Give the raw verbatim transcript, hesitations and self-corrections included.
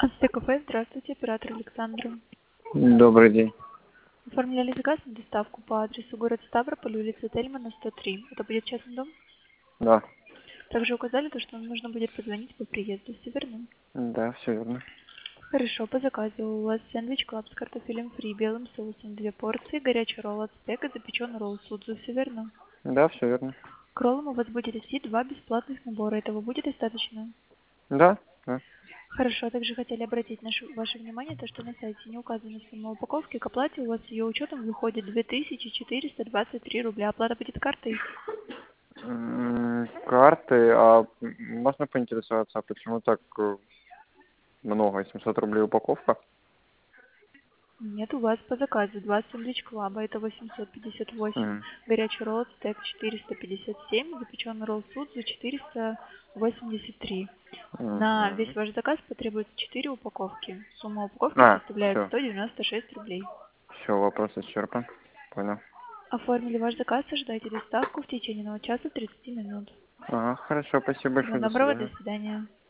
Ацтекафе, здравствуйте, оператор Александра. Добрый день. Оформляли заказ на доставку по адресу город Ставрополь, улица Тельмана, сто три. Это будет частный дом? Да. Также указали то, что нужно будет позвонить по приезду, все верно? Да, все верно. Хорошо, по заказу у вас сэндвич клаб с картофелем фри, белым соусом, две порции, горячий ролл ацтек и запеченный ролл судзу, все верно? Да, все верно. К роллам у вас будет идти два бесплатных набора, этого будет достаточно? Да, да. Хорошо, также хотели обратить наше, ваше внимание, то, что на сайте не указана сумма упаковки, к оплате у вас с ее учетом выходит две тысячи четыреста двадцать три рубля. Оплата будет картой? М, Карты, а м, можно поинтересоваться, а почему так э, много? семьсот рублей упаковка? Нет, у вас по заказу два сэндвич клаба, это восемьсот пятьдесят восемь, М, горячий ролл стек четыреста пятьдесят семь, запеченный ролл судзу четыреста восемьдесят три. На весь мгм. ваш заказ потребуется четыре упаковки. Сумма упаковки А, составляет все, сто девяносто шесть рублей. все, вопрос исчерпан. Понял. Оформили ваш заказ, ожидайте доставку в течение одного часа тридцати минут. Ага, хорошо, спасибо Всего большое, до доброго, до свидания. свидания.